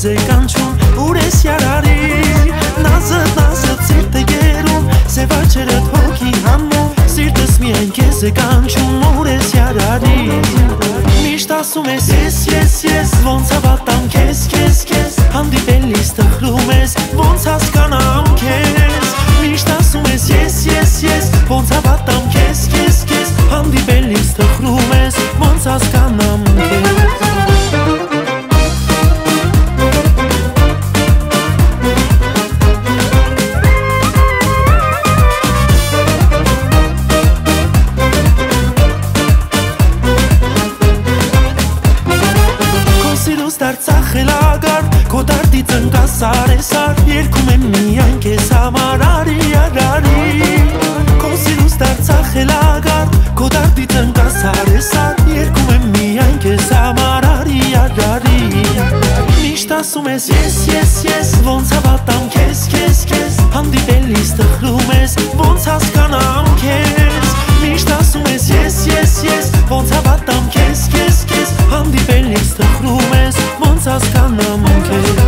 է կանչում, ուր ես յարարիր, նազը ծիրտ է գերում, սև աչերդ հոգի հանում, սիրտս միայն քեզ է կանչում, ուր ես յարարիր, միշտ ասում ես ես, ոնց հավատամ քեզ, հանդիպելիս տխրում ես, ոնց հասկանամ քեզ, միշտ ասում ես ես, ոնց հավատամ քեզ, հանդիպելիս տխրում ես, ոնց հասկանամ քեզ Դարձախ էլ ագար, քո դարդի ծնկա սարեսար, երկում եմ միայն քեզ համար արի, քո սիրուց դարձախ էլ ագար, քո դարդի ծնկա սարեսար, երկում եմ միայն քեզ համար արի, միշտ ասում ես ես, ոնց հավատամ քեզ, հանդիպելիս տխրում ես, ոնց հասկանամ քեզ, միշտ ասում ես ես, ոնց հավատամ քեզ, հանդիպելիս տխրում ես, ոնց հասկանամ քեզ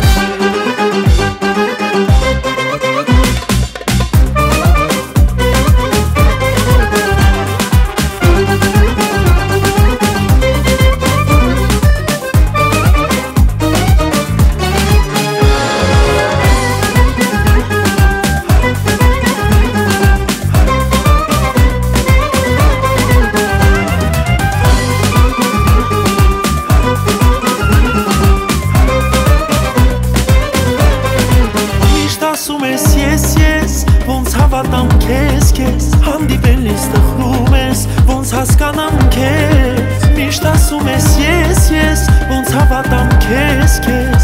ասում ես ես, ոնց հավատամ քեզ, հանդիպելիս տխրում ես, ոնց հասկանամ քեզ, միշտ ասում ես ես, ոնց հավատամ քեզ